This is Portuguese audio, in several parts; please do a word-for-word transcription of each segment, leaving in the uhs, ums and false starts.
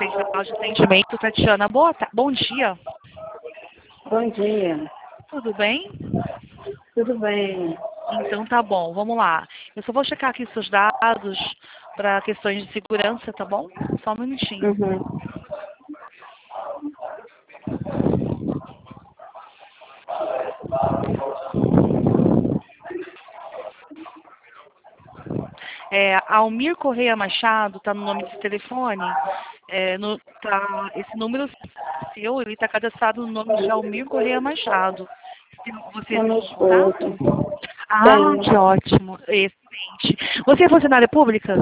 Central de Atendimento, Tatiana. Boa ta- Bom dia. Bom dia. Tudo bem? Tudo bem? Então tá bom, vamos lá. Eu só vou checar aqui seus dados para questões de segurança, tá bom? Só um minutinho. Uhum. É, Almir Correia Machado está no nome desse telefone. É, no, tá, esse número seu, ele está cadastrado no nome de Almir Correia Machado. Você É meu tem esposo. contato? Ah, Tenho. que ótimo. Excelente. Você é funcionária pública?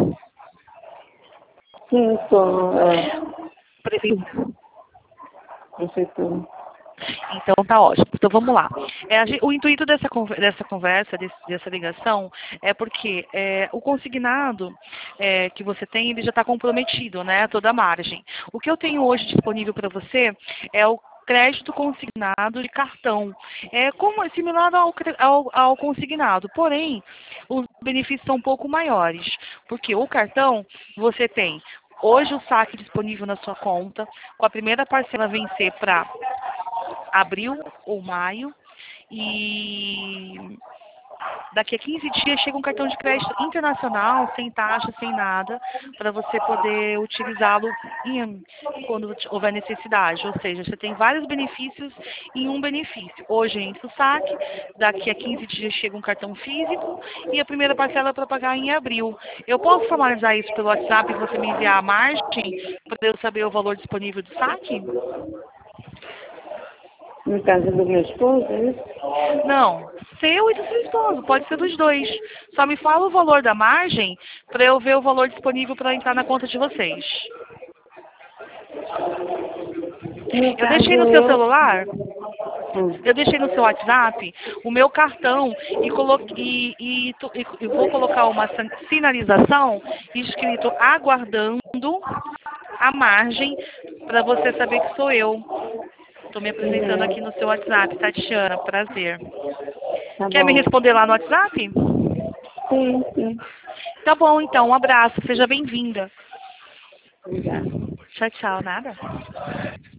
Sim, sou. É, Prefeitura. prefeitura. Então tá ótimo. Então vamos lá. É, a gen- o intuito dessa, conver- dessa conversa, desse- dessa ligação, é porque é, o consignado é, que você tem, ele já está comprometido, né? Toda a margem. O que eu tenho hoje disponível para você é o crédito consignado de cartão. É como é similar ao, cre- ao, ao consignado, porém os benefícios são um pouco maiores, porque o cartão você tem hoje o saque disponível na sua conta, com a primeira parcela vencer para abril ou maio, e daqui a quinze dias chega um cartão de crédito internacional, sem taxa, sem nada, para você poder utilizá-lo em- quando houver necessidade. Ou seja, você tem vários benefícios em um benefício. Hoje entra o saque, daqui a quinze dias chega um cartão físico e a primeira parcela é para pagar em abril. Eu posso formalizar isso pelo WhatsApp e você me enviar a margem para eu saber o valor disponível do saque? No caso do meu esposo, é isso? Não, seu e do seu esposo, pode ser dos dois. Só me fala o valor da margem para eu ver o valor disponível para entrar na conta de vocês. No Eu caso, deixei no seu eu. celular, Hum. eu deixei no seu WhatsApp o meu cartão e, coloquei, e, e, tu- e- e vou colocar uma san- sinalização escrito aguardando a margem para você saber que sou eu. Estou me apresentando aqui Uhum. no seu WhatsApp, Tatiana, prazer. Tá Quer me bom. responder lá no WhatsApp? Sim, sim. Tá bom, então. Um abraço. Seja bem-vinda. Obrigada. Tchau, tchau. Nada.